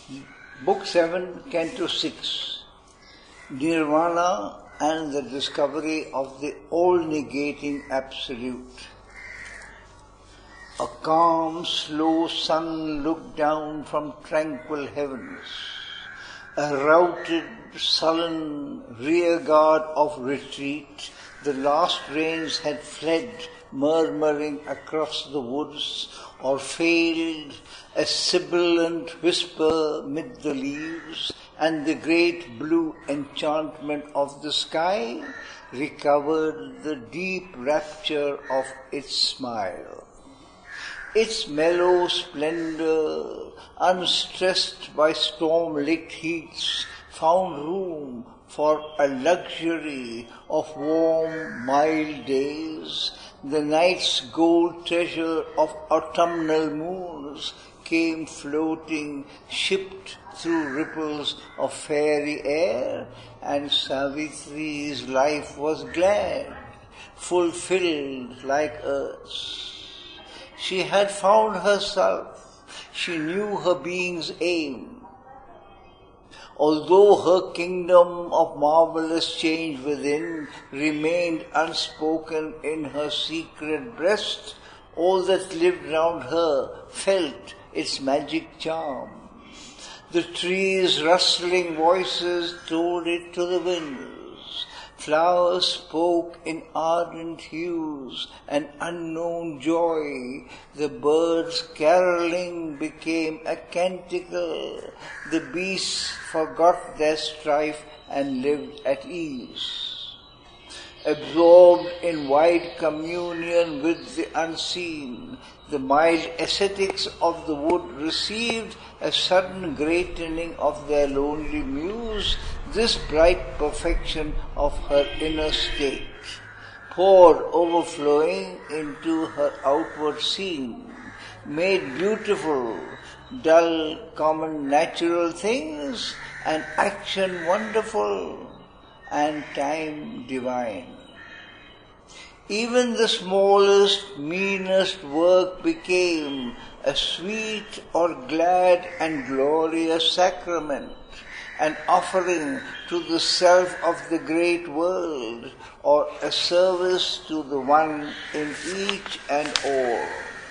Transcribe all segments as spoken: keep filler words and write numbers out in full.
Book seven, Canto six, Nirvana and the discovery of the all-negating Absolute. A calm, slow sun looked down from tranquil heavens. A routed, sullen rearguard of retreat, the last rains had fled, murmuring across the woods, or failed, a sibilant whisper mid the leaves, and the great blue enchantment of the sky recovered the deep rapture of its smile. Its mellow splendor, unstressed by storm-lit heats, found room for a luxury of warm, mild days. The night's gold treasure of autumnal moons came floating, shipped through ripples of fairy air, and Savitri's life was glad, fulfilled like earth's. She had found herself. She knew her being's aim. Although her kingdom of marvelous change within remained unspoken in her secret breast, all that lived round her felt its magic charm. The trees' rustling voices told it to the winds. Flowers spoke in ardent hues and unknown joy. The birds caroling became a canticle. The beasts forgot their strife and lived at ease. Absorbed in wide communion with the unseen, the mild ascetics of the wood received a sudden greatening of their lonely muse. This bright perfection of her inner state poured overflowing into her outward scene, made beautiful, dull, common, natural things, and action wonderful, and time divine. Even the smallest, meanest work became a sweet or glad and glorious sacrament, an offering to the self of the great world, or a service to the one in each and all.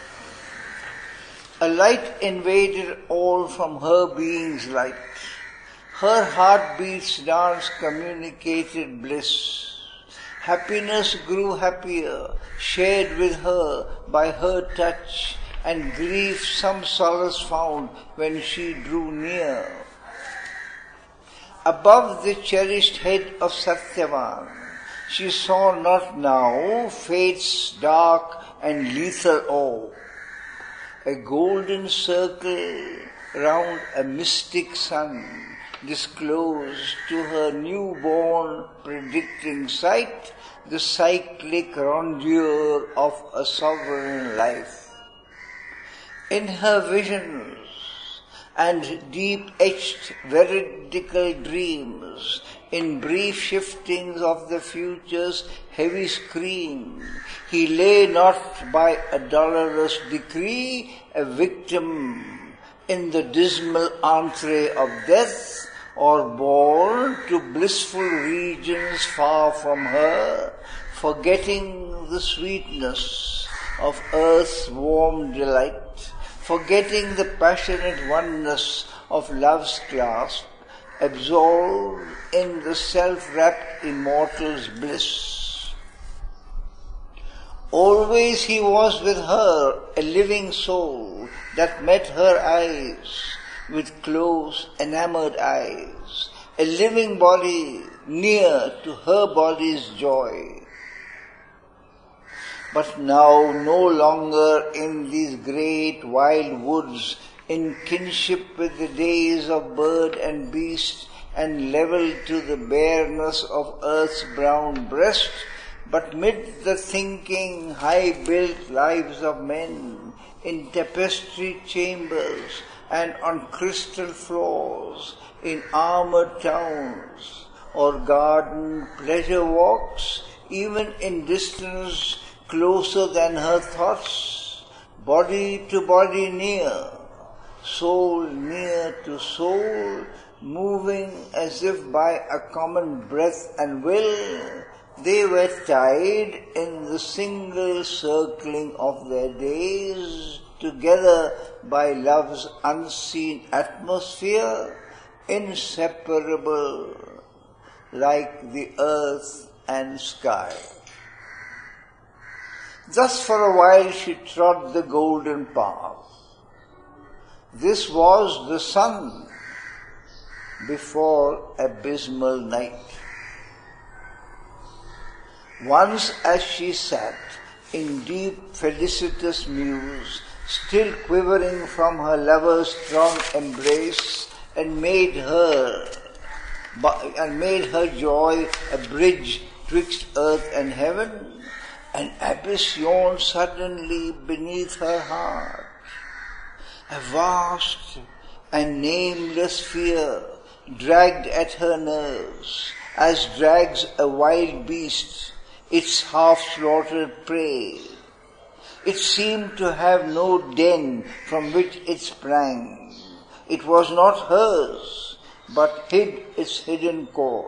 A light invaded all from her being's light. Her heartbeat's dance communicated bliss. Happiness grew happier, shared with her by her touch, and grief some solace found when she drew near. Above the cherished head of Satyavan, she saw not now fate's dark and lethal orb, a golden circle round a mystic sun, disclosed to her newborn predicting sight the cyclic rondure of a sovereign life. In her visions and deep-etched veridical dreams, in brief shiftings of the future's heavy screen, he lay not by a dolorous decree, a victim in the dismal entree of death, or borne to blissful regions far from her, forgetting the sweetness of earth's warm delight, forgetting the passionate oneness of love's clasp, absorbed in the self-wrapped immortal's bliss. Always he was with her, a living soul that met her eyes with close, enamored eyes, a living body near to her body's joy. But now no longer in these great wild woods, in kinship with the days of bird and beast, and level to the bareness of earth's brown breast, but mid the thinking, high-built lives of men, in tapestry chambers, and on crystal floors, in armored towns, or garden pleasure walks, even in distance closer than her thoughts, body to body near, soul near to soul, moving as if by a common breath and will, they were tied in the single circling of their days, together by love's unseen atmosphere, inseparable like the earth and sky. Thus for a while she trod the golden path. This was the sun before abysmal night. Once as she sat in deep felicitous muse, still quivering from her lover's strong embrace, and made her and made her joy a bridge twixt earth and heaven, an abyss yawned suddenly beneath her heart. A vast and nameless fear dragged at her nerves, as drags a wild beast its half-slaughtered prey. It seemed to have no den from which it sprang. It was not hers, but hid its hidden course.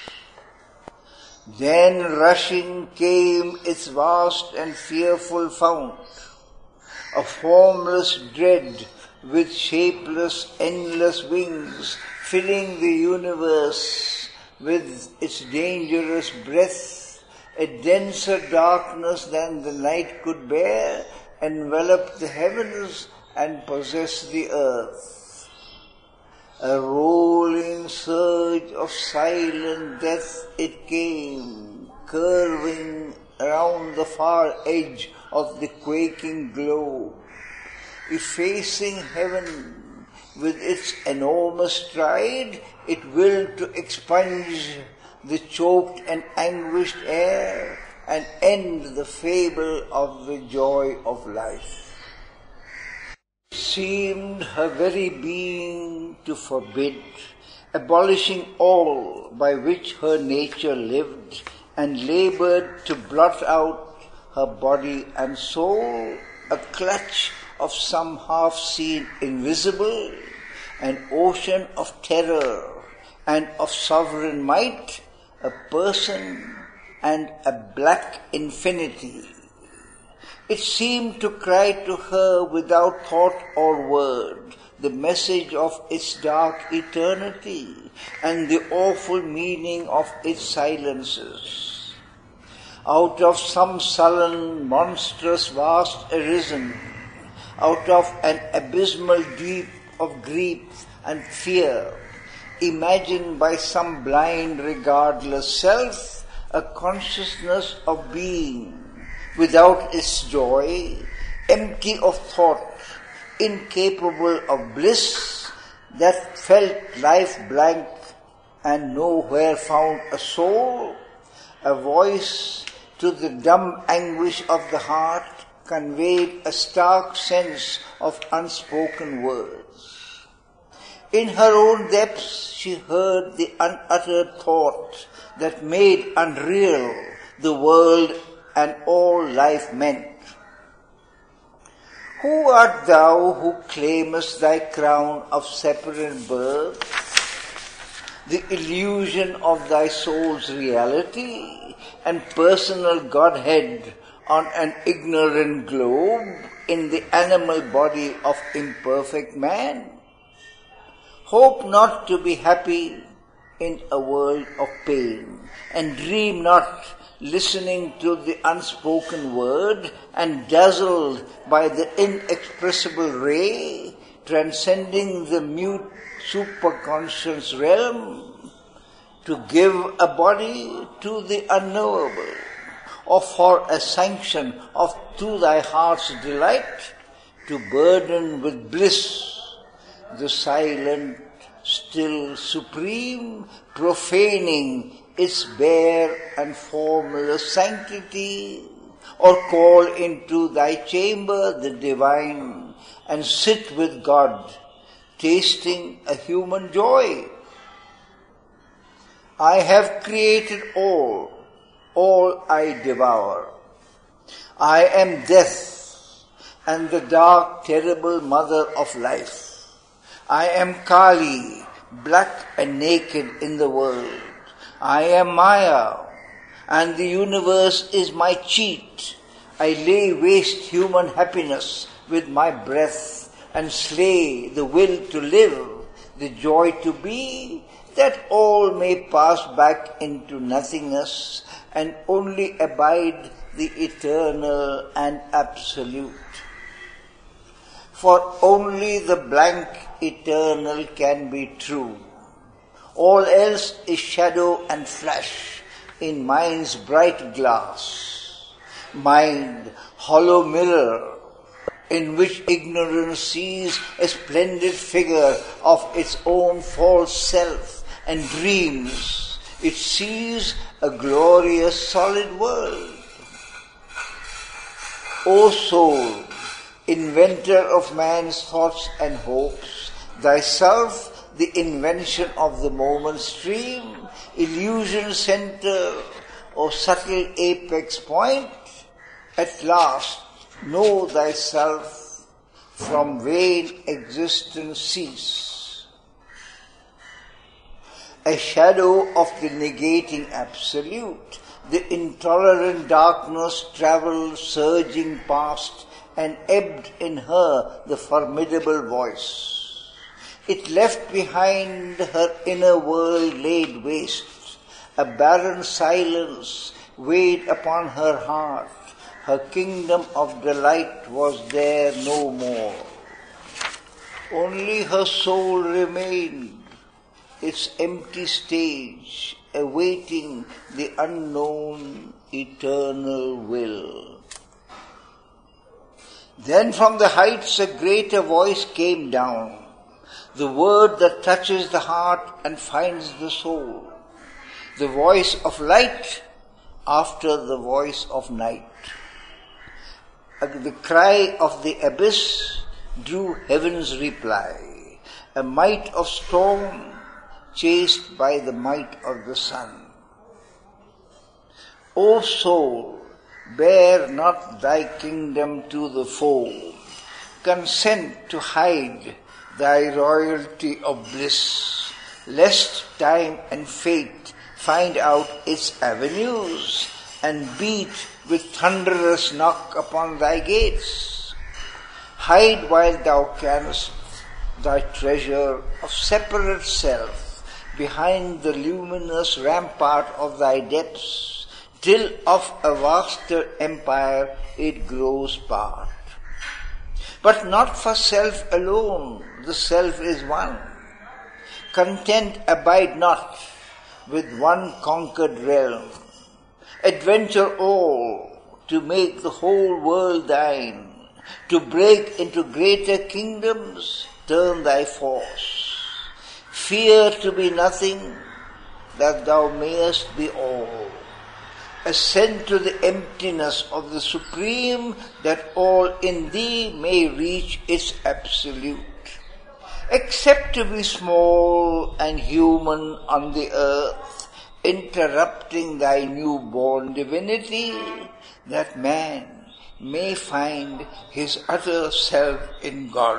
Then rushing came its vast and fearful fount, a formless dread with shapeless, endless wings, filling the universe with its dangerous breath. A denser darkness than the night could bear enveloped the heavens and possessed the earth. A rolling surge of silent death it came, curving around the far edge of the quaking globe, effacing heaven with its enormous stride. It willed to expunge the choked and anguished air and end the fable of the joy of life. It seemed her very being to forbid, abolishing all by which her nature lived, and labored to blot out her body and soul, a clutch of some half-seen invisible, an ocean of terror and of sovereign might, a person and a black infinity. It seemed to cry to her without thought or word the message of its dark eternity and the awful meaning of its silences. Out of some sullen, monstrous vast arisen, out of an abysmal deep of grief and fear, imagined by some blind, regardless self, a consciousness of being without its joy, empty of thought, incapable of bliss, that felt life blank and nowhere found a soul. A voice to the dumb anguish of the heart conveyed a stark sense of unspoken words. In her own depths she heard the unuttered thought that made unreal the world and all life meant. Who art thou who claimest thy crown of separate birth, the illusion of thy soul's reality and personal Godhead on an ignorant globe in the animal body of imperfect man? Hope not to be happy in a world of pain, and dream not listening to the unspoken word and dazzled by the inexpressible ray, transcending the mute superconscious realm, to give a body to the unknowable, or for a sanction of to thy heart's delight, to burden with bliss the silent, still, supreme, profaning its bare and formless sanctity, or call into thy chamber the divine and sit with God, tasting a human joy. I have created all, all I devour. I am death and the dark, terrible mother of life. I am Kali, black and naked in the world. I am Maya, and the universe is my cheat. I lay waste human happiness with my breath and slay the will to live, the joy to be, that all may pass back into nothingness and only abide the eternal and absolute. For only the blank eternal can be true. All else is shadow and flash in mind's bright glass. Mind, hollow mirror, in which ignorance sees a splendid figure of its own false self and dreams. It sees a glorious solid world. O soul, inventor of man's thoughts and hopes, thyself the invention of the moment stream, illusion center, or subtle apex point, at last know thyself, from vain existence cease. A shadow of the negating absolute, the intolerant darkness travelled surging past and ebbed in her the formidable voice. It left behind her inner world laid waste. A barren silence weighed upon her heart. Her kingdom of delight was there no more. Only her soul remained, its empty stage, awaiting the unknown eternal will. Then from the heights a greater voice came down, the word that touches the heart and finds the soul, the voice of light after the voice of night. The cry of the abyss drew heaven's reply, a might of storm chased by the might of the sun. O soul, bear not thy kingdom to the foe, consent to hide thy royalty of bliss, lest time and fate find out its avenues and beat with thunderous knock upon thy gates. Hide while thou canst thy treasure of separate self behind the luminous rampart of thy depths, till of a vaster empire it grows part. But not for self alone, the self is one. Content abide not with one conquered realm. Adventure all to make the whole world thine. To break into greater kingdoms, turn thy force. Fear to be nothing, that thou mayest be all. Ascend to the emptiness of the Supreme, that all in thee may reach its absolute. Accept to be small and human on the earth, interrupting thy newborn divinity, that man may find his utter self in God.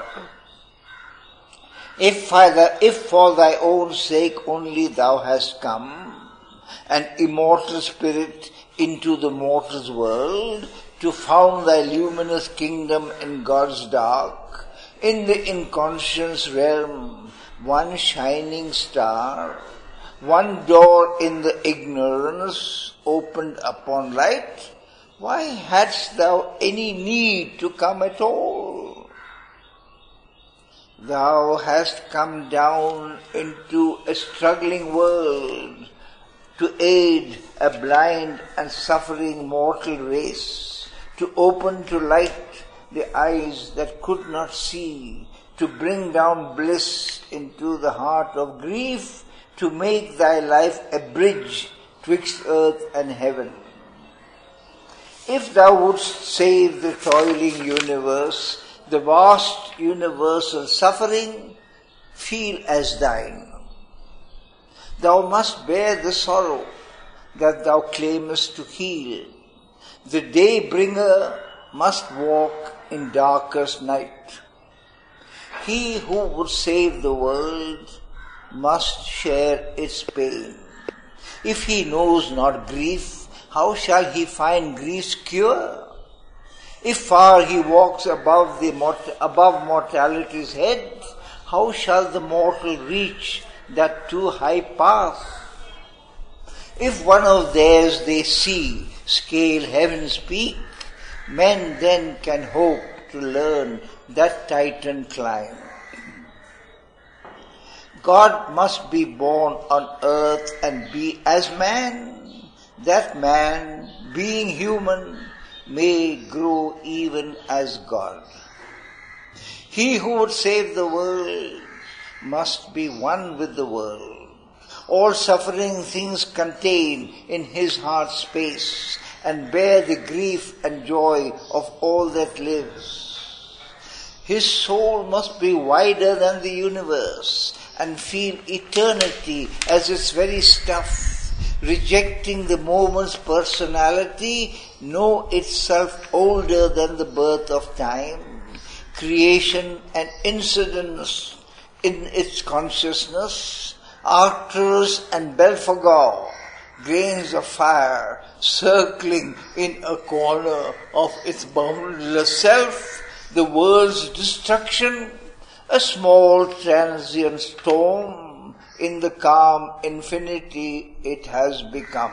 If, Father, if for thy own sake only thou hast come, an immortal spirit into the mortal's world, to found thy luminous kingdom in God's dark, in the inconscious realm, one shining star, one door in the ignorance opened upon light, why hadst thou any need to come at all? Thou hast come down into a struggling world to aid a blind and suffering mortal race, to open to light the eyes that could not see, to bring down bliss into the heart of grief, to make thy life a bridge twixt earth and heaven. If thou wouldst save the toiling universe, the vast universal suffering, feel as thine. Thou must bear the sorrow that thou claimest to heal. The day bringer must walk in darkest night. He who would save the world must share its pain. If he knows not grief, how shall he find grief's cure? If far he walks above the mort- above mortality's head, how shall the mortal reach that too high path? If one of theirs they see scale heaven's peak, men then can hope to learn that Titan climb. God must be born on earth and be as man, that man, being human, may grow even as God. He who would save the world must be one with the world. All suffering things contain in his heart space and bear the grief and joy of all that lives. His soul must be wider than the universe and feel eternity as its very stuff. Rejecting the moment's personality, know itself older than the birth of time, creation and incidence in its consciousness, Arcturus and Belphegor, grains of fire circling in a corner of its boundless self, the world's destruction, a small transient storm, in the calm infinity it has become.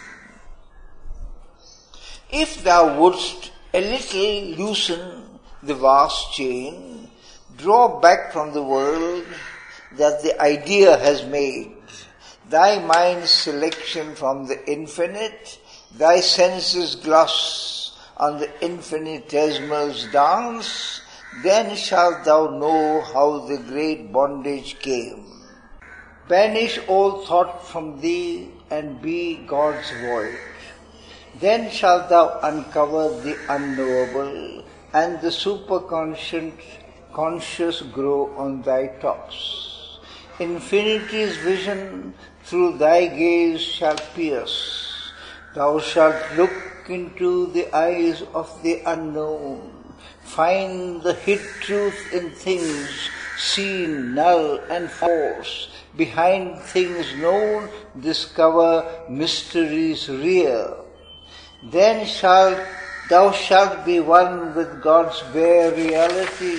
If thou wouldst a little loosen the vast chain, draw back from the world that the idea has made, thy mind's selection from the infinite, thy senses gloss on the infinitesimal's dance, then shalt thou know how the great bondage came. Banish all thought from thee and be God's void. Then shalt thou uncover the unknowable and the superconscious conscious grow on thy tops. Infinity's vision through thy gaze shall pierce. Thou shalt look into the eyes of the unknown, find the hid truth in things seen null and false, behind things known discover mysteries real. Then shalt thou shalt be one with God's bare reality,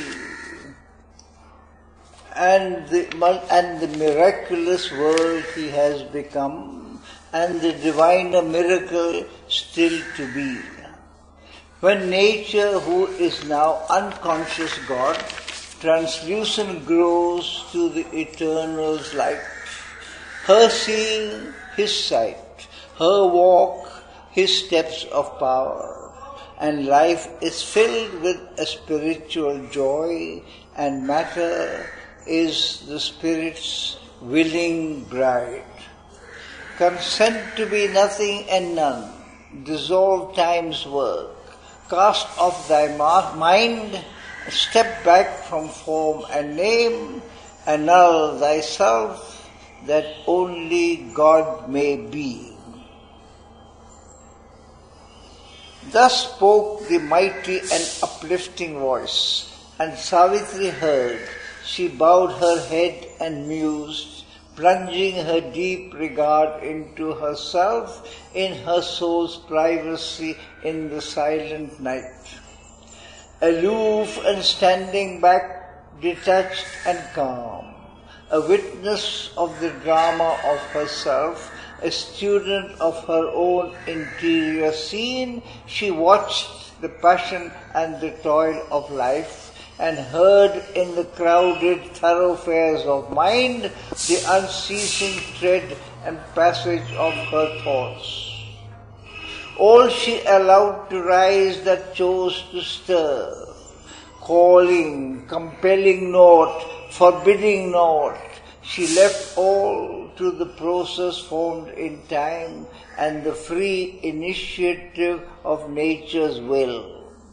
and the, and the miraculous world he has become, and the diviner miracle still to be. When nature, who is now unconscious God, translucent grows to the eternal's light, her seeing his sight, her walk his steps of power, and life is filled with a spiritual joy, and matter is the Spirit's willing bride. Consent to be nothing and none, dissolve time's work, cast off thy mind, step back from form and name, annul thyself that only God may be. Thus spoke the mighty and uplifting voice, and Savitri heard. She bowed her head and mused, plunging her deep regard into herself in her soul's privacy in the silent night. Aloof and standing back, detached and calm, a witness of the drama of herself, a student of her own interior scene, she watched the passion and the toil of life, and heard in the crowded thoroughfares of mind the unceasing tread and passage of her thoughts. All she allowed to rise that chose to stir, calling, compelling naught, forbidding naught, she left all to the process formed in time and the free initiative of nature's will.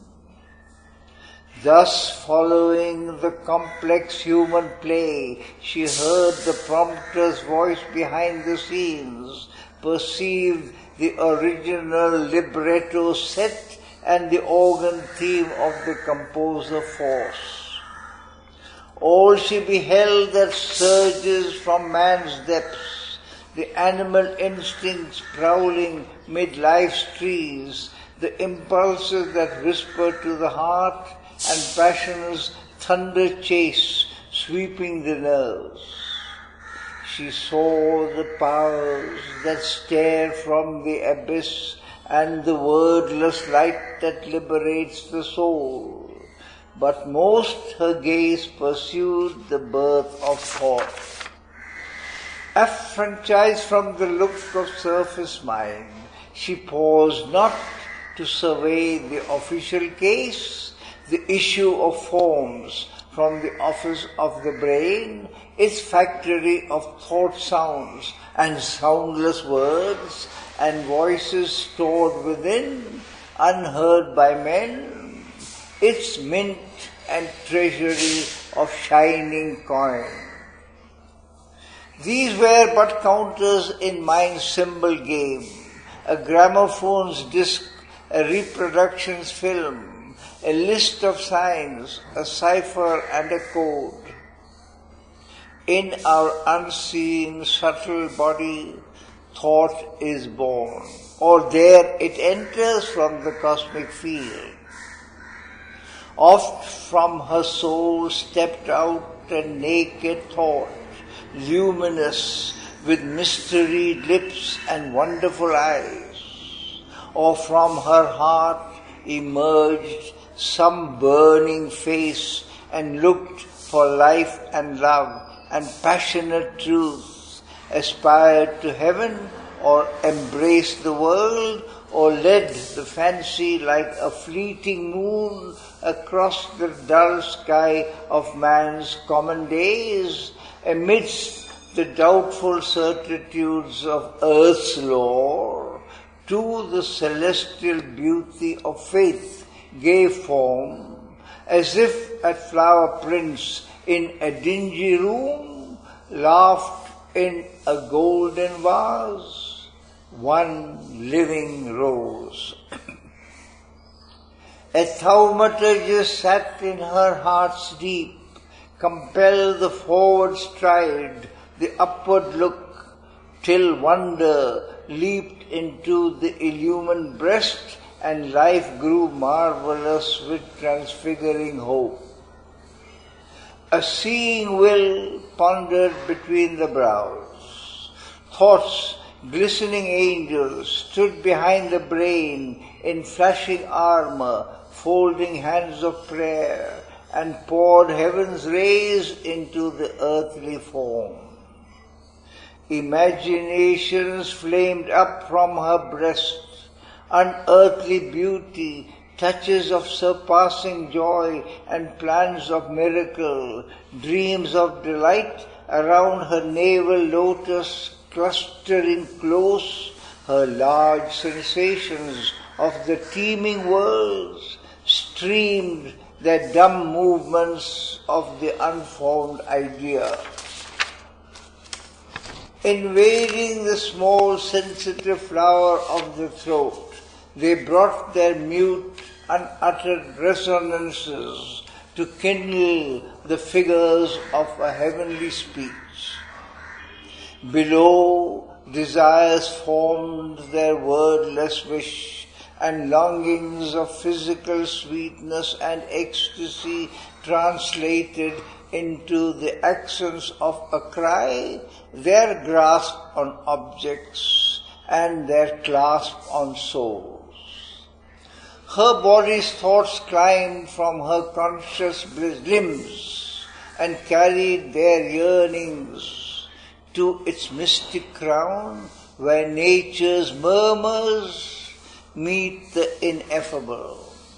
Thus, following the complex human play, she heard the prompter's voice behind the scenes, perceived the original libretto set and the organ theme of the composer force. All she beheld that surges from man's depths, the animal instincts prowling mid life's trees, the impulses that whisper to the heart, and passion's thunder chase sweeping the nerves. She saw the powers that stare from the abyss and the wordless light that liberates the soul. But most her gaze pursued the birth of thought. Affranchised from the look of surface mind, she paused not to survey the official case, the issue of forms from the office of the brain, its factory of thought sounds and soundless words and voices stored within, unheard by men, its mint and treasury of shining coin. These were but counters in mind's symbol game, a gramophone's disc, a reproduction's film, a list of signs, a cipher and a code. In our unseen, subtle body, thought is born, or there it enters from the cosmic field. Oft from her soul stepped out a naked thought, luminous with mysteried lips and wonderful eyes. Or from her heart emerged some burning face and looked for life and love and passionate truth, aspired to heaven or embraced the world, or led the fancy like a fleeting moon across the dull sky of man's common days, amidst the doubtful certitudes of earth's lore, to the celestial beauty of faith gave form, as if at flower prints in a dingy room, laughed in a golden vase, one living rose. A thaumaturgist sat in her heart's deep, compelled the forward stride, the upward look, till wonder leaped into the illumined breast, and life grew marvelous with transfiguring hope. A seeing will pondered between the brows. Thoughts, glistening angels, stood behind the brain in flashing armor, folding hands of prayer, and poured heaven's rays into the earthly form. Imaginations flamed up from her breast, unearthly beauty, touches of surpassing joy and plans of miracle, dreams of delight around her navel lotus, clustering close, her large sensations of the teeming worlds streamed their dumb movements of the unformed idea. Invading the small sensitive flower of the throat, they brought their mute, unuttered resonances to kindle the figures of a heavenly speech. Below, desires formed their wordless wish, and longings of physical sweetness and ecstasy translated into the accents of a cry, their grasp on objects and their clasp on souls. Her body's thoughts climbed from her conscious limbs and carried their yearnings to its mystic crown, where nature's murmurs meet the ineffable.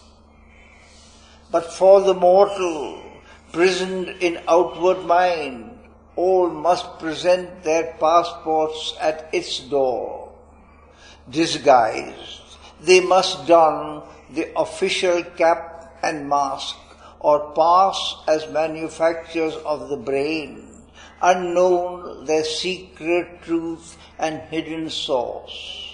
But for the mortal, prisoned in outward mind, all must present their passports at its door. Disguised, they must don the official cap and mask, or pass as manufacturers of the brain, unknown their secret truth and hidden source.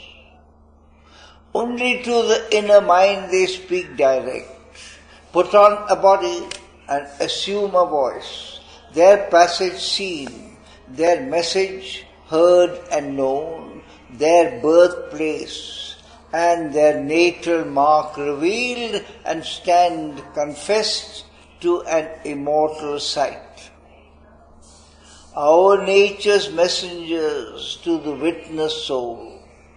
Only to the inner mind they speak direct. Put on a body and assume a voice, their passage seen, their message heard and known, their birthplace and their natal mark revealed, and stand confessed to an immortal sight. Our nature's messengers to the witness soul,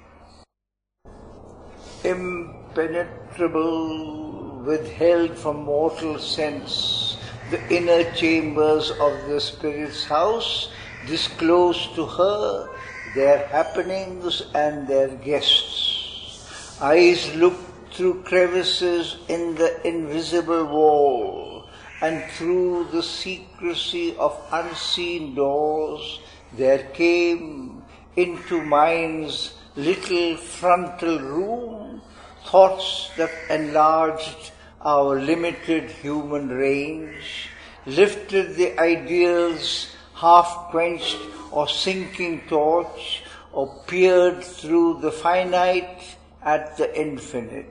impenetrable, withheld from mortal sense, the inner chambers of the Spirit's house disclose to her their happenings and their guests. Eyes look through crevices in the invisible wall, and through the secrecy of unseen doors there came into mind's little frontal room thoughts that enlarged our limited human range, lifted the ideal's half-quenched or sinking torch, or peered through the finite at the infinite.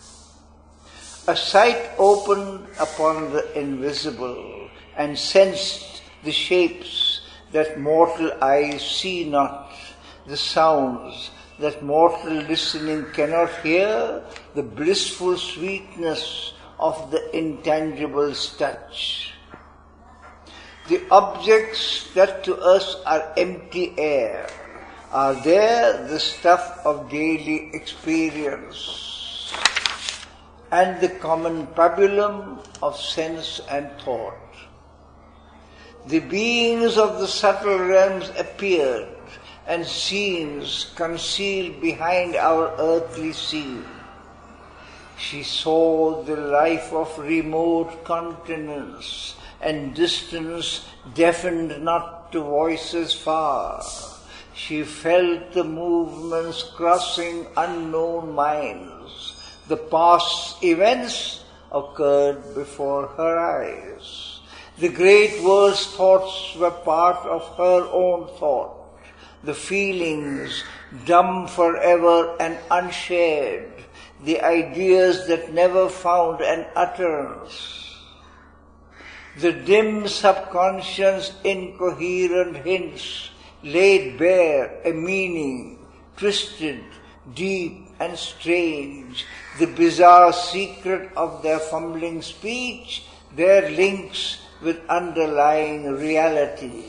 A sight opened upon the invisible and sensed the shapes that mortal eyes see not, the sounds that mortal listening cannot hear, the blissful sweetness of the intangible's touch. The objects that to us are empty air are there the stuff of daily experience and the common pabulum of sense and thought. The beings of the subtle realms appeared, and scenes concealed behind our earthly scene. She saw the life of remote continents, and distance deafened not to voices far. She felt the movements crossing unknown minds. The past events occurred before her eyes. The great world's thoughts were part of her own thought. The feelings, dumb forever and unshared, the ideas that never found an utterance. The dim subconscious incoherent hints laid bare a meaning, twisted, deep and strange, the bizarre secret of their fumbling speech, their links with underlying reality.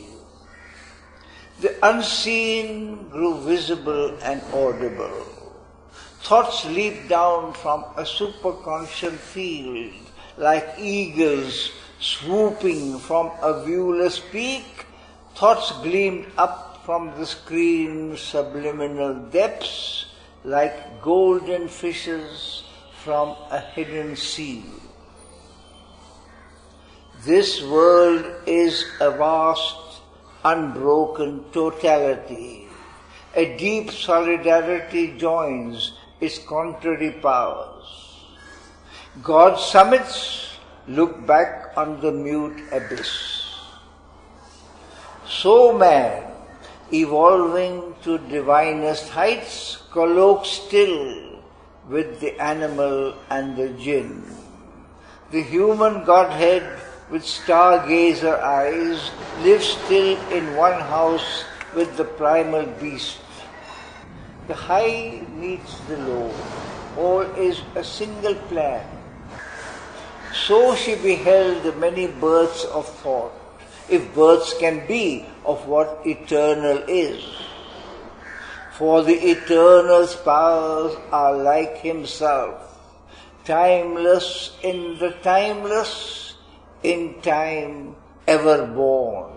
The unseen grew visible and audible. Thoughts leaped down from a superconscious field like eagles swooping from a viewless peak. Thoughts gleamed up from the screen's subliminal depths like golden fishes from a hidden sea. This world is a vast, unbroken totality. A deep solidarity joins its contrary powers. God's summits look back on the mute abyss. So man, evolving to divinest heights, colloques still with the animal and the jinn. The human Godhead with stargazer eyes lives still in one house with the primal beast. The high meets the low, all is a single plan. So she beheld the many births of thought, if births can be of what eternal is. For the eternal's powers are like himself, timeless in the timeless, in time ever born.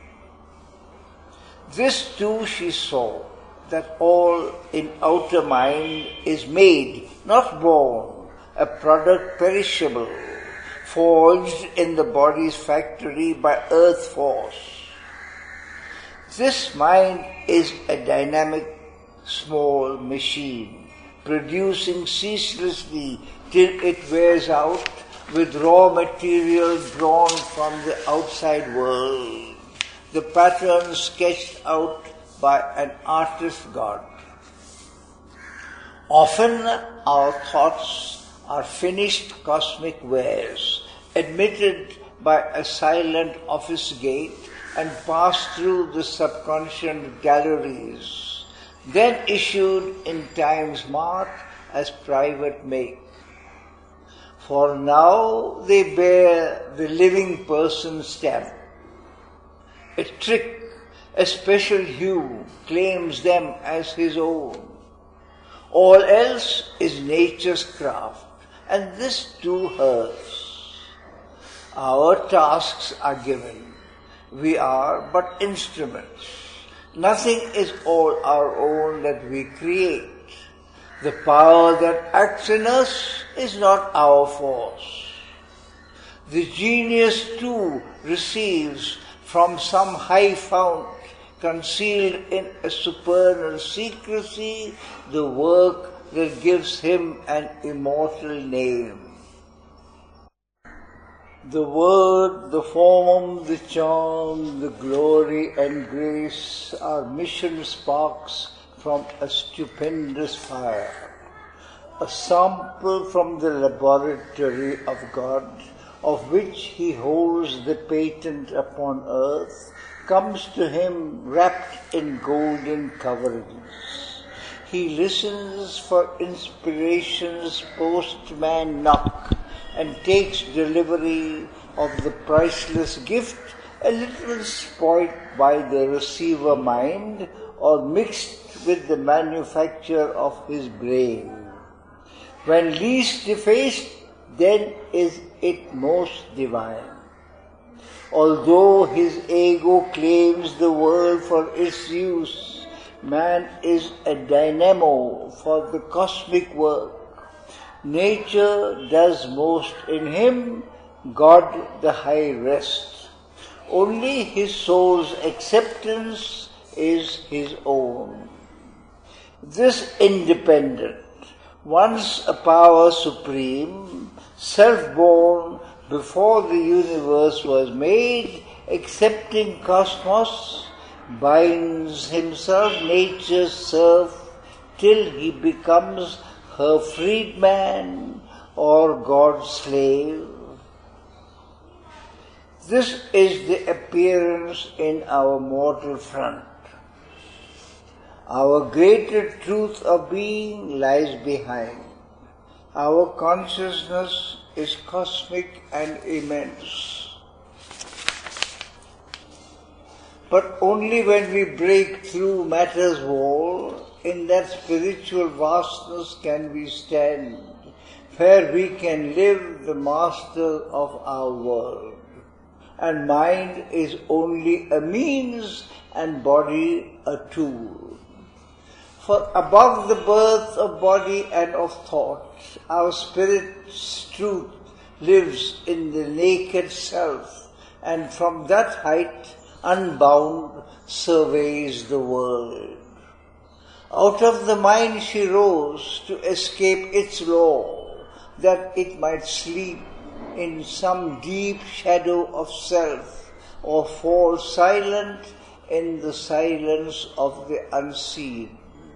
This too she saw, that all in outer mind is made, not born, a product perishable, forged in the body's factory by earth force. This mind is a dynamic small machine, producing ceaselessly till it wears out with raw material drawn from the outside world, the pattern sketched out by an artist god. Often our thoughts are finished cosmic wares, admitted by a silent office gate and passed through the subconscious galleries, then issued in time's mark as private make. For now they bear the living person stamp. A trick, a special hue claims them as his own. All else is nature's craft, and this too hers. Our tasks are given. We are but instruments. Nothing is all our own that we create. The power that acts in us is not our force. The genius too receives from some high fount, concealed in a supernal secrecy, the work that gives him an immortal name. The word, the form, the charm, the glory and grace are mission sparks from a stupendous fire. A sample from the laboratory of God, of which he holds the patent upon earth, comes to him wrapped in golden coverings. He listens for inspiration's postman knock and takes delivery of the priceless gift, a little spoilt by the receiver mind or mixed with the manufacture of his brain. When least defaced, then is it most divine. Although his ego claims the world for its use, man is a dynamo for the cosmic work. Nature does most in him, God the high rest. Only his soul's acceptance is his own. This independent, once a power supreme, self-born before the universe was made, accepting cosmos, binds himself nature's serf till he becomes her freedman or God's slave. This is the appearance in our mortal front. Our greater truth of being lies behind. Our consciousness is cosmic and immense. But only when we break through matter's wall, in that spiritual vastness can we stand, where we can live the master of our world. And mind is only a means and body a tool. For above the birth of body and of thought, our spirit's truth lives in the naked self, and from that height, unbound, surveys the world. Out of the mind she rose to escape its law, that it might sleep in some deep shadow of self, or fall silent in the silence of the unseen.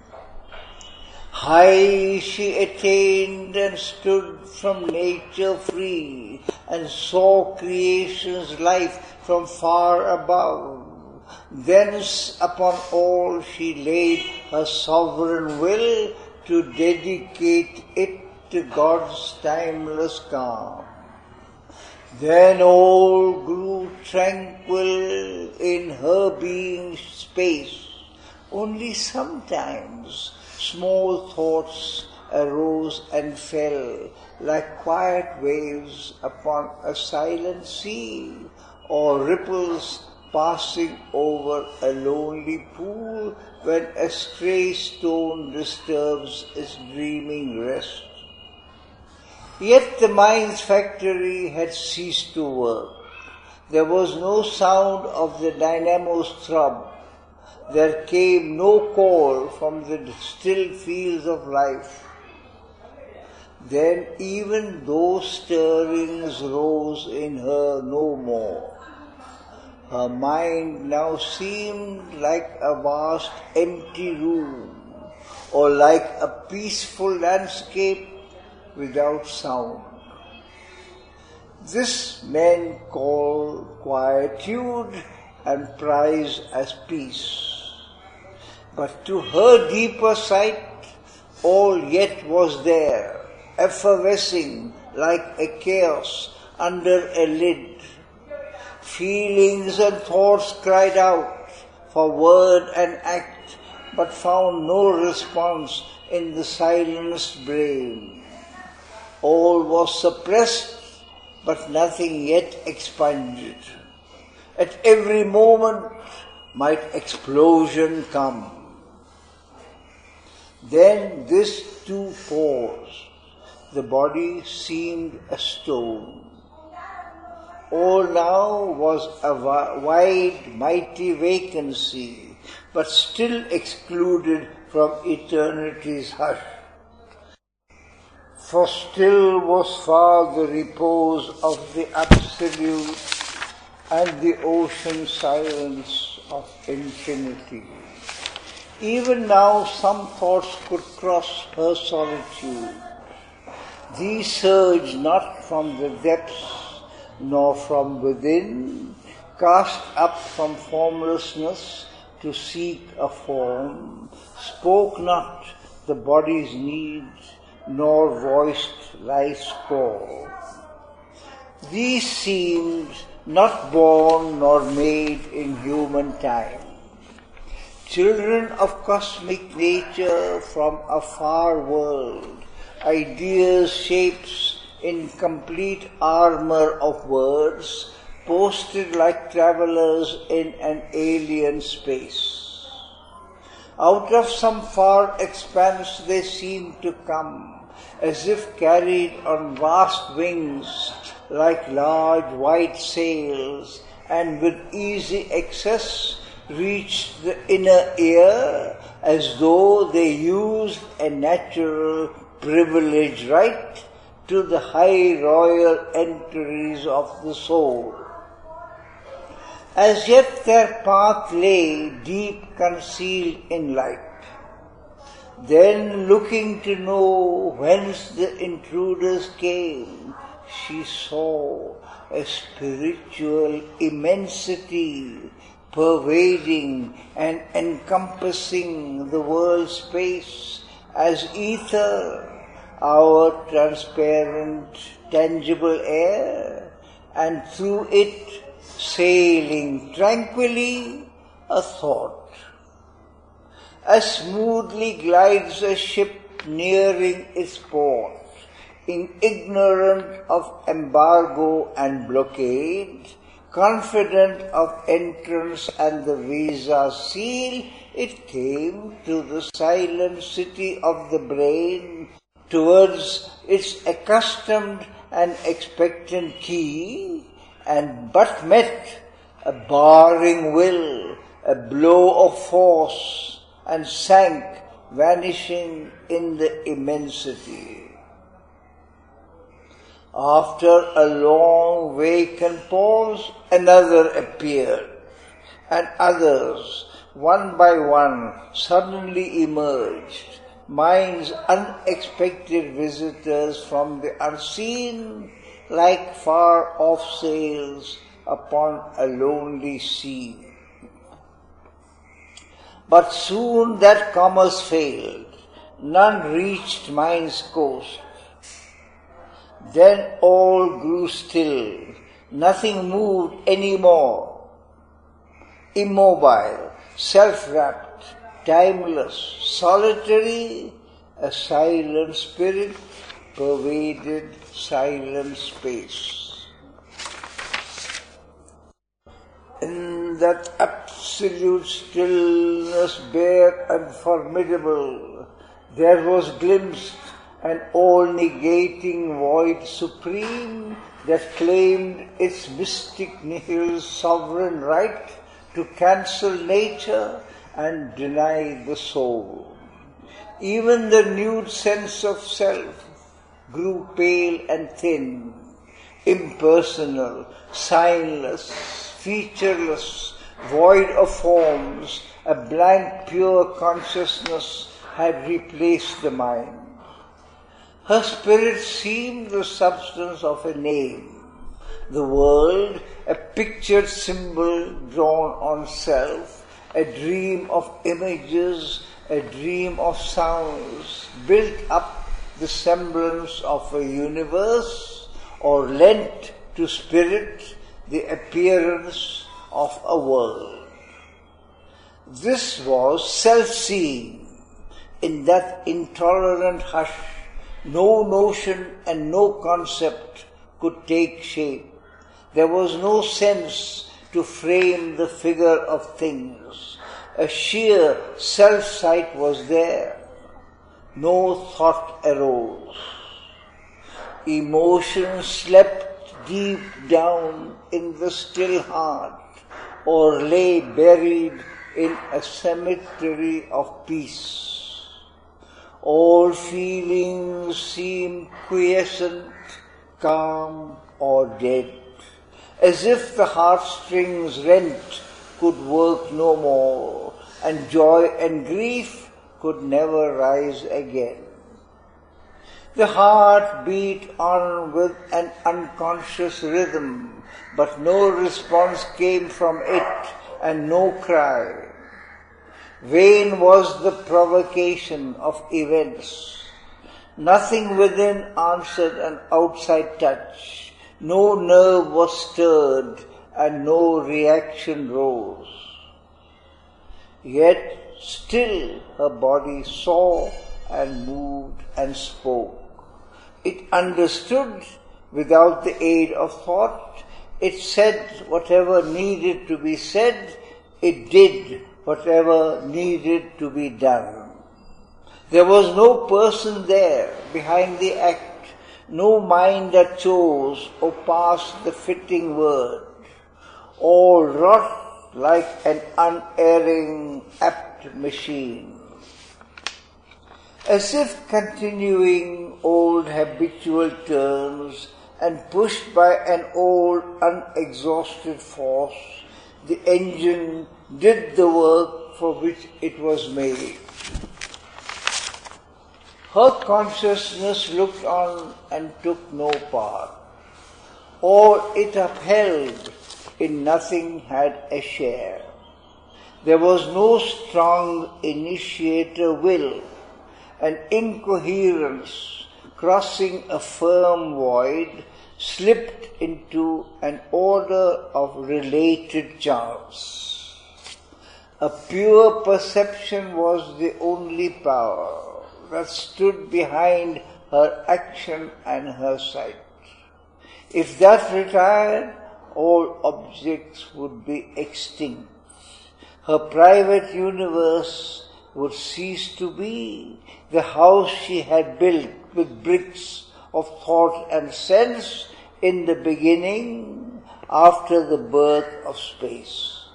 High she attained and stood from nature free, and saw creation's life from far above. Thence upon all she laid her sovereign will to dedicate it to God's timeless calm. Then all grew tranquil in her being's space. Only sometimes small thoughts arose and fell like quiet waves upon a silent sea, or ripples passing over a lonely pool when a stray stone disturbs its dreaming rest. Yet the mind's factory had ceased to work. There was no sound of the dynamo's throb. There came no call from the still fields of life. Then even those stirrings rose in her no more. Her mind now seemed like a vast empty room, or like a peaceful landscape without sound. This men call quietude and prize as peace. But to her deeper sight, all yet was there, effervescing like a chaos under a lid. Feelings and thoughts cried out for word and act, but found no response in the silenced brain. All was suppressed, but nothing yet expunged. At every moment might explosion come. Then this too paused. The body seemed a stone. All now was a wide, mighty vacancy, but still excluded from eternity's hush. For still was far the repose of the Absolute and the ocean silence of infinity. Even now some thoughts could cross her solitude. These surge not from the depths nor from within, cast up from formlessness to seek a form, spoke not the body's need, nor voiced life's call. These seemed not born nor made in human time, children of cosmic nature from a far world, ideas, shapes in complete armor of words, posted like travelers in an alien space. Out of some far expanse they seemed to come, as if carried on vast wings like large white sails, and with easy access reached the inner ear, as though they used a natural privilege right to the high royal entries of the soul. As yet their path lay deep concealed in light. Then, looking to know whence the intruders came, she saw a spiritual immensity pervading and encompassing the world's space as ether, our transparent, tangible air, and through it sailing tranquilly a thought. As smoothly glides a ship nearing its port, in ignorant of embargo and blockade, confident of entrance and the visa seal, it came to the silent city of the brain, towards its accustomed and expectant key, and but met a barring will, a blow of force, and sank, vanishing in the immensity. After a long vacant pause, another appeared, and others, one by one, suddenly emerged, minds unexpected visitors from the unseen, like far-off sails upon a lonely sea. But soon that commerce failed, none reached mind's coast. Then all grew still, nothing moved any more. Immobile, self-wrapped, timeless, solitary, a silent spirit pervaded silent space. In that absolute stillness bare and formidable, there was glimpsed an all-negating void supreme that claimed its mystic nihil sovereign right to cancel nature and deny the soul. Even the nude sense of self grew pale and thin, impersonal, signless, featureless, void of forms. A blank pure consciousness had replaced the mind. Her spirit seemed the substance of a name, the world, a pictured symbol drawn on self, a dream of images, a dream of sounds, built up the semblance of a universe, or lent to spirit the appearance of a world. This was self-seeing. In that intolerant hush, no notion and no concept could take shape. There was no sense to frame the figure of things. A sheer self-sight was there. No thought arose. Emotion slept deep down in the still heart, or lay buried in a cemetery of peace. All feelings seemed quiescent, calm, or dead, as if the heartstrings rent could work no more, and joy and grief could never rise again. The heart beat on with an unconscious rhythm, but no response came from it, and no cry. Vain was the provocation of events. Nothing within answered an outside touch. No nerve was stirred, and no reaction rose. Yet still her body saw and moved and spoke. It understood without the aid of thought. It said whatever needed to be said. It did whatever needed to be done. There was no person there behind the act, no mind that chose or passed the fitting word. All wrought like an unerring, apt machine. As if continuing old habitual turns and pushed by an old unexhausted force, the engine did the work for which it was made. Her consciousness looked on and took no part. All it upheld, in nothing had a share. There was no strong initiator will. An incoherence, crossing a firm void, slipped into an order of related chance. A pure perception was the only power that stood behind her action and her sight. If that retired, all objects would be extinct. Her private universe would cease to be. The house she had built with bricks of thought and sense in the beginning, after the birth of space.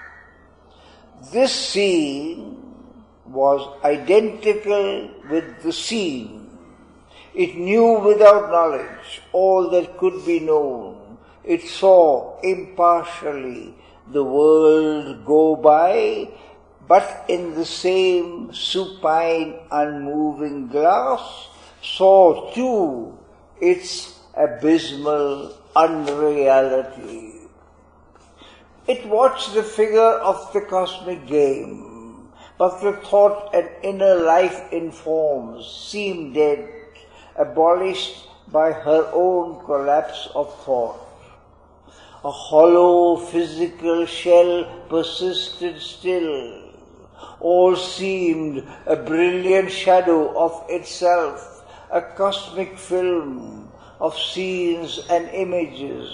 This scene was identical with the scene. It knew without knowledge all that could be known. It saw impartially the world go by, but in the same supine, unmoving glass, saw too its abysmal unreality. It watched the figure of the cosmic game, but the thought and inner life in forms seemed dead, abolished by her own collapse of thought. A hollow physical shell persisted still. All seemed a brilliant shadow of itself, a cosmic film of scenes and images.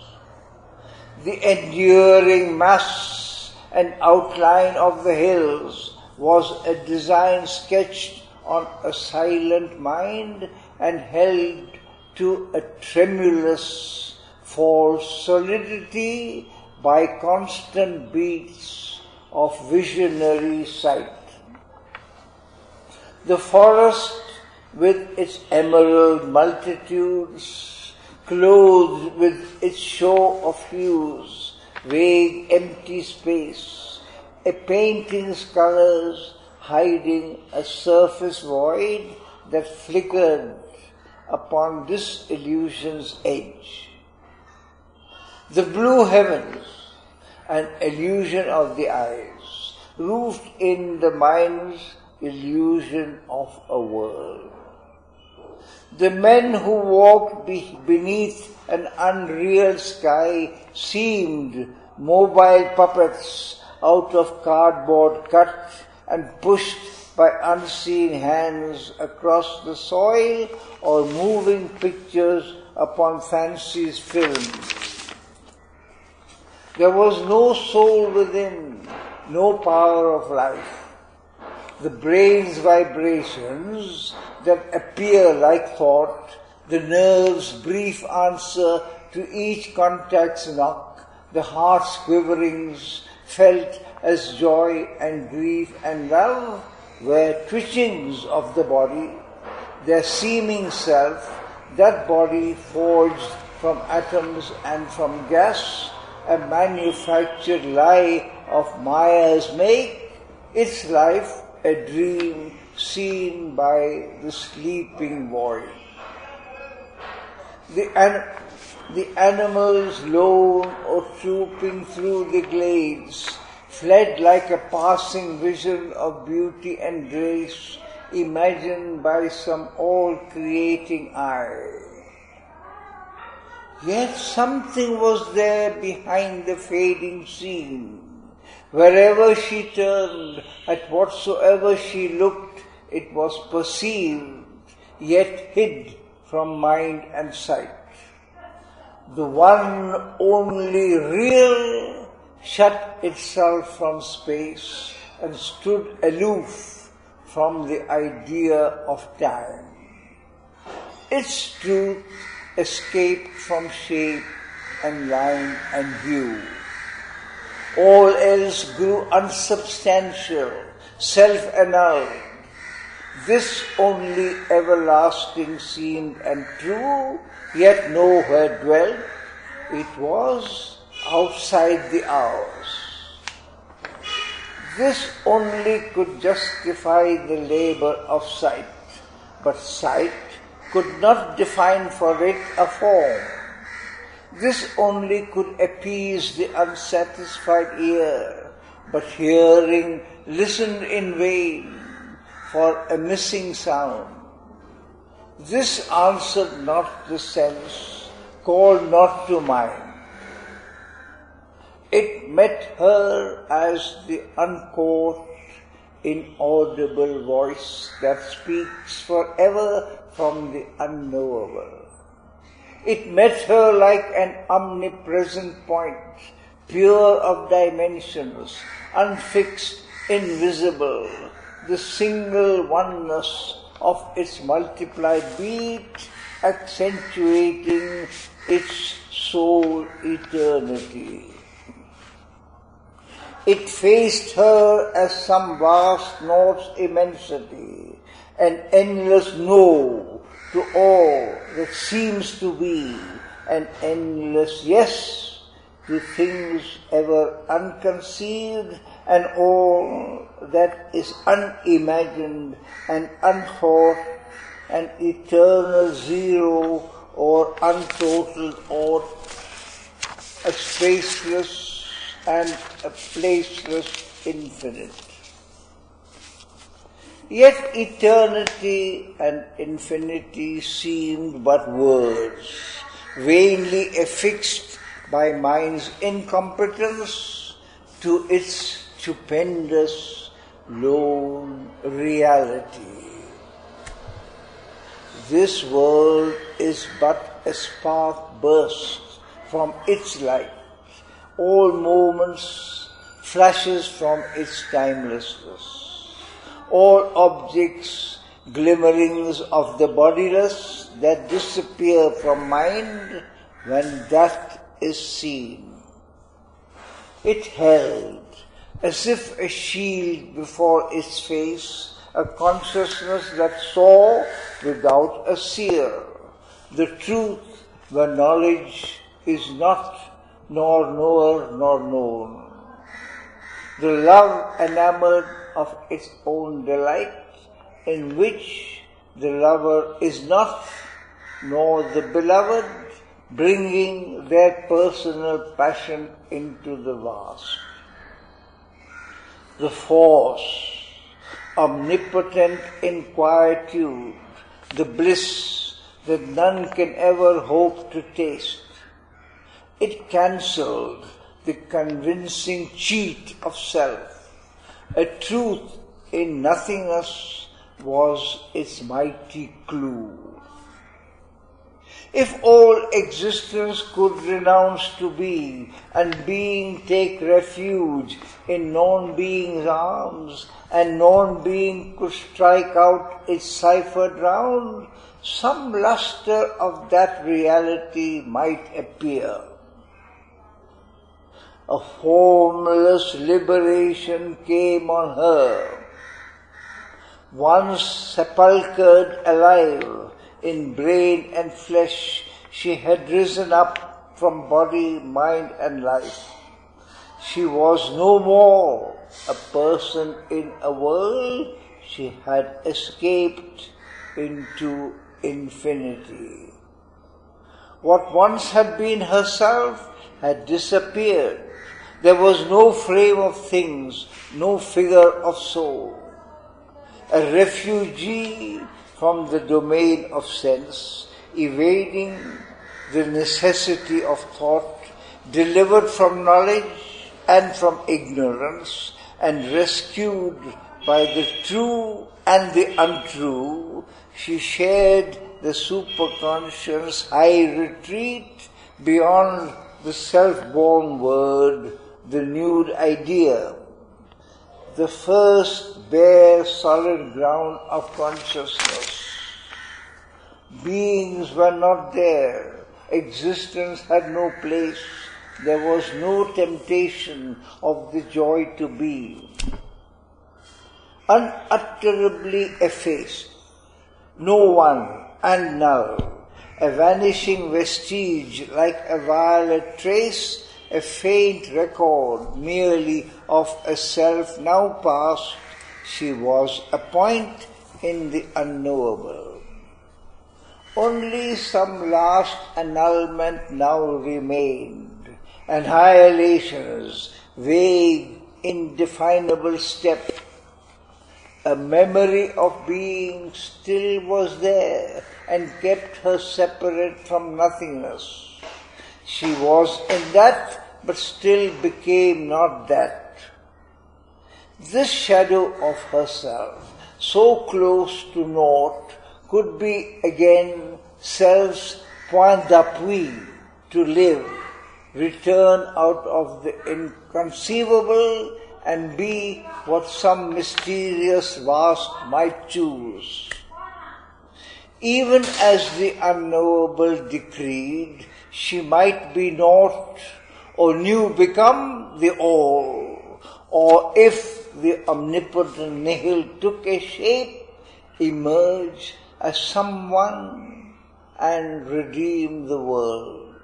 The enduring mass and outline of the hills was a design sketched on a silent mind and held to a tremulous false solidity by constant beats of visionary sight. The forest with its emerald multitudes, clothed with its show of hues, vague empty space, a painting's colors hiding a surface void that flickered upon this illusion's edge. The blue heavens, an illusion of the eyes, roofed in the mind's illusion of a world. The men who walked be- beneath an unreal sky seemed mobile puppets out of cardboard cut and pushed by unseen hands across the soil, or moving pictures upon fancy's film. There was no soul within, no power of life. The brain's vibrations that appear like thought, the nerve's brief answer to each contact's knock, the heart's quiverings felt as joy and grief and love were twitchings of the body, their seeming self, that body forged from atoms and from gas, a manufactured lie of Maya's make, its life a dream seen by the sleeping void. The, an- the animals lone or trooping through the glades fled like a passing vision of beauty and grace imagined by some all-creating eye. Yet something was there behind the fading scene. Wherever she turned, at whatsoever she looked, it was perceived, yet hid from mind and sight. The one only real shut itself from space and stood aloof from the idea of time. Its truth escaped from shape and line and hue. All else grew unsubstantial, self-annulled. This only everlasting seemed and true, yet nowhere dwelt. It was outside the hours. This only could justify the labor of sight, but sight could not define for it a form. This only could appease the unsatisfied ear, but hearing listened in vain for a missing sound. This answered not the sense, called not to mind. It met her as the uncaught, inaudible voice that speaks forever from the unknowable. It met her like an omnipresent point, pure of dimensions, unfixed, invisible, the single oneness of its multiplied beat, accentuating its sole eternity. It faced her as some vast north's immensity, an endless no to all that seems to be, an endless yes to things ever unconceived, and all that is unimagined and unthought, an eternal zero or untotaled aught, a spaceless and a placeless infinite. Yet eternity and infinity seemed but words, vainly affixed by mind's incompetence to its stupendous, lone reality. This world is but a spark burst from its light, all moments flashes from its timelessness, all objects glimmerings of the bodiless that disappear from mind when that is seen. It held, as if a shield before its face, a consciousness that saw without a seer, the truth where knowledge is not, nor knower nor known. The love enamored of its own delight, in which the lover is not, nor the beloved, bringing their personal passion into the vast. The force, omnipotent in quietude, the bliss that none can ever hope to taste. It cancelled the convincing cheat of self. A truth in nothingness was its mighty clue. If all existence could renounce to be, and being take refuge in non-being's arms, and non-being could strike out its ciphered round, some luster of that reality might appear. A formless liberation came on her. Once sepulchred alive in brain and flesh, she had risen up from body, mind and life. She was no more a person in a world, she had escaped into infinity. What once had been herself had disappeared. There was no frame of things, no figure of soul. A refugee from the domain of sense, evading the necessity of thought, delivered from knowledge and from ignorance, and rescued by the true and the untrue, she shared the superconscious high retreat beyond the self-born word, the nude idea, the first bare solid ground of consciousness. Beings were not there, existence had no place, there was no temptation of the joy to be. Unutterably effaced, no one and null, a vanishing vestige like a violet trace, a faint record merely of a self now past, she was a point in the unknowable. Only some last annulment now remained, annihilation's vague, indefinable step. A memory of being still was there and kept her separate from nothingness. She was in that, but still became not that. This shadow of herself, so close to naught, could be again self's point d'appui to live, return out of the inconceivable and be what some mysterious vast might choose. Even as the unknowable decreed, she might be naught, or new become the all, or if the omnipotent nihil took a shape, emerge as someone and redeem the world.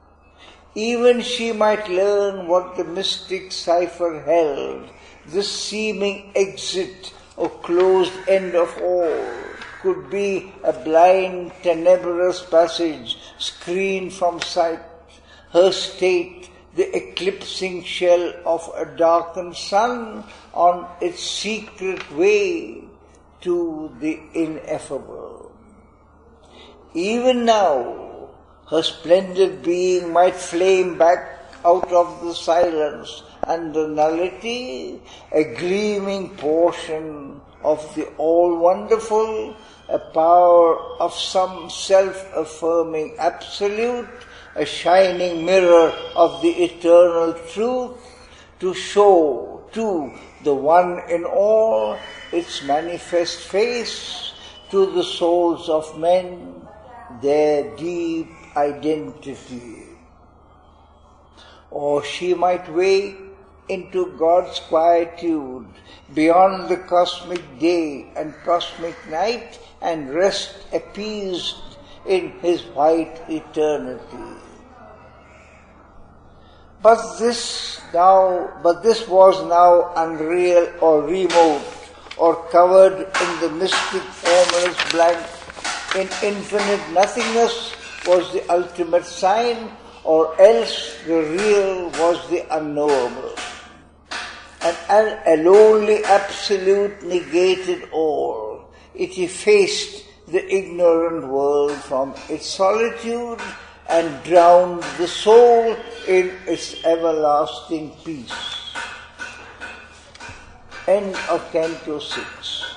Even she might learn what the mystic cipher held, this seeming exit or closed end of all could be a blind, tenebrous passage screened from sight. Her state, the eclipsing shell of a darkened sun on its secret way to the ineffable. Even now, her splendid being might flame back out of the silence and the nullity, a gleaming portion of the all-wonderful, a power of some self-affirming absolute, a shining mirror of the eternal truth, to show to the one in all its manifest face, to the souls of men their deep identity. Or she might wake into God's quietude beyond the cosmic day and cosmic night and rest appeased in His white eternity. But this now, but this was now unreal or remote or covered in the mystic formless blank. In infinite nothingness, was the ultimate sign, or else the real was the unknowable. And an alonely absolute negated all. It effaced the ignorant world from its solitude and drowned the soul in its everlasting peace. End of Canto six.